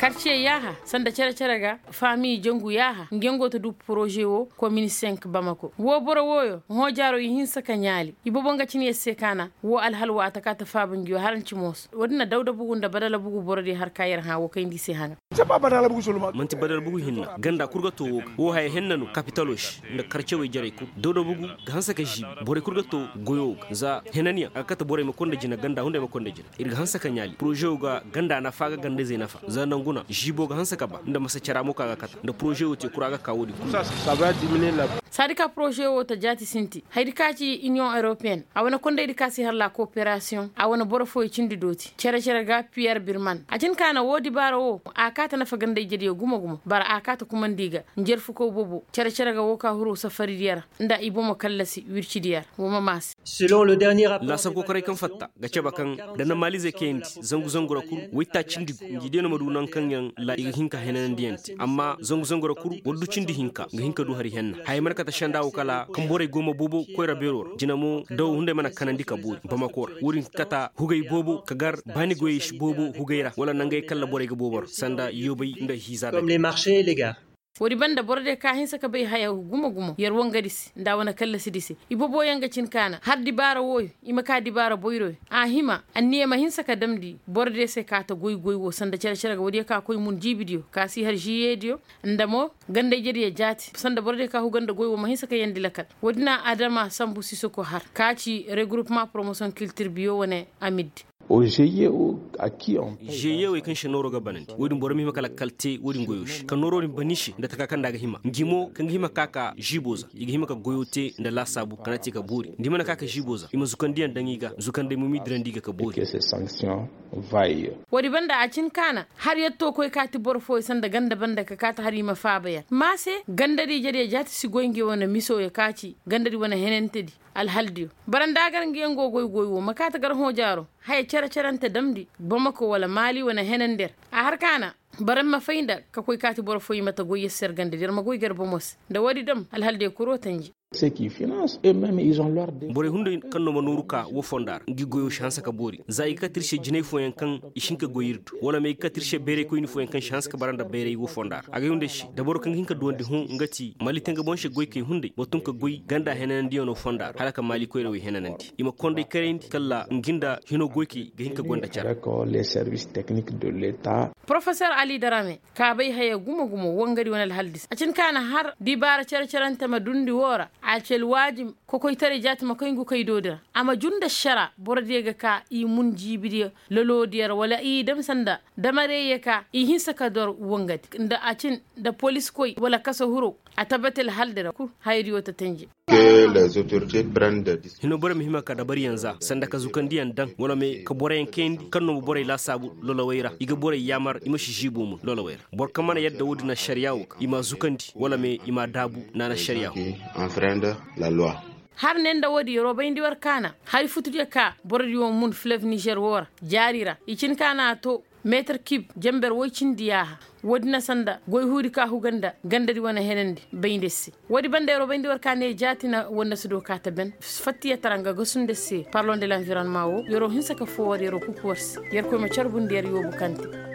quartier yaha sanda cere ga famille jongu yaha ngengo to du projet wo commune 5 Bamako wo boro woyo ho jaro yin saka nyali ibobo ngacini esse kana wo alhalwa atakata fabungiyo haranci mos wadina dawda bugun da badala bugu borodi har kayar ha wo kayndi se hanga ba badala bugu soluma manti badala bugu hinna ganda kurga to wo hay hennanu capitalosh nda quartier we jare ku dawda bugu hansa ka ji bore kurga to goyo za henania akata bore me konda jina ganda hunde me konda jina irga hansa ka nyali projet ga ganda na faga ganda zai nafa za nanguna jibo ga hansa ka ba nda masa cara muka ga kata nda projet wote kuraga kawodi ça va diminuer la sadika projet wota jati sinti haydi kaci union européenne awana konda idi kasi har la coopération awana boro fo cindi doti cere ga Pierre Birman ajin kana wodi baro wo akata na faganda jedi guma bara akata kuma ndiga njerfu ko bobo cere ga woka huru safari diyar nda ibo mo kallasi wirci diyar wo mamas selon le dernier la sabo kare kan fatta ga ceba kan da na malize kendi zangu ra kuru wita cindi ngide no madunan kan yan la iga hinka henan diyanti amma zangu ra kuru woddu cindi hinka ga hinka du hari henna hay marka ta shanda kala kan bore goma bobo ko rabero jinamo daw hunde mana kanandi ka bodi Bamako wurin kata hugay bobo kagar bani goyish bobo hugayra wala nangay kala bore ga bobor sanda yobay nda hizada comme les marchés et les gares wodi banda borde ka hinsa ka bay haya guma yer wongadis nda wana kala sidisi ibobo yanga cin kana har dibara woy ima ka dibara boyro a hima anniye ma hinsa ka damdi borde se ka ta goy wo sanda cere ga wodi ka koy mun jibidio ka si har jiyedio ndamo gande jeri jati sanda borde ka hu ganda goy wo ma hinsa ka yandi lakal wodina adama sambu sisoko har kaci regroupement promotion culture bio wone amid au GIE à qui on GIE we kan shinoro ga banandi wodin bormi makala kalte wodin goyoshi kan noro ni banishi da taka kan daga hima ngimo kan hima kaka jiboza iga hima ka goyote da la sabu kana tika buri ndima kaka jiboza ima zukan diyan dangiga zukan da mumi dirandiga ka buri que ces sanctions vaillent wodi banda a cin kana har yatto koy kati borfo san da ganda banda ka kata harima fabaya mase gandari jade jati sigoynge wona miso ya kaci gandari wona henentedi alhaldiyo barandagar ngengo goy makata gar ho jaro hay ceranta damdi Bamako wala Mali wana henender a har kana baran mafainda ka koy kati borfo mata goy ser gande der magoy gar bomos da wadi dam alhalde kuro tanji ceux qui financent eux-mêmes ils ont leur bore hunde kanno manuruka wo fondar ngi goyo chance ka bori zai ka tirche jine foyen kan ishinka goyirtu wala me ka tirche bere ko ni foyen kan chance ka baranda bere wo fondar aga hunde shi da bor kan hinka donde hun ngati mali tenga bonche goy kay hunde botun ka goy ganda henan diyo no fondar halaka mali ko rewi henananti ima konde karendi kala nginda hino goy ki ga hinka gonda cara les services techniques de l'état professeur Ali Darame ka bay haya gumo wongari wonal haldis acin kana har dibara ceranta madundi wora acel wajim ko koy tare jati ma koy ngu koy dodira ama junda shara bordega ka i mun jibidiya lolodiyar wala i dam sanda damare ka i hinsa ka dor wongati nda acin da police koy wala kaso huro a tabbatar haldira ku hayri wata tanje que les autorités prennent des dispositions hino bore mi hima ka dabari yanza sanda ka zukandiyan dan wala me ka bore en kendi kanno mo bore la sabu lola wayra iga bore yamar ima shijibu mu lola wayra bor kamana yadda wudina shari'awo ima zukandi wala me ima dabu nana shari'awo enfreindre la loi har nenda wodi roba indi war kana hay futude ka bordi won mun fleuve Niger wora jarira icin kana to meter kib jamber woycin diyaha wodina sanda goy huuri ka huganda gandari wana henende bayndessi wodi bande roba indi war kana jatina wonna sudo kata ben fatiya taranga gosunde se parlons de l'environnement wo yoro hinsa ka fo wari yoro kukorsi yer ko ma charbunde yer yobu kanti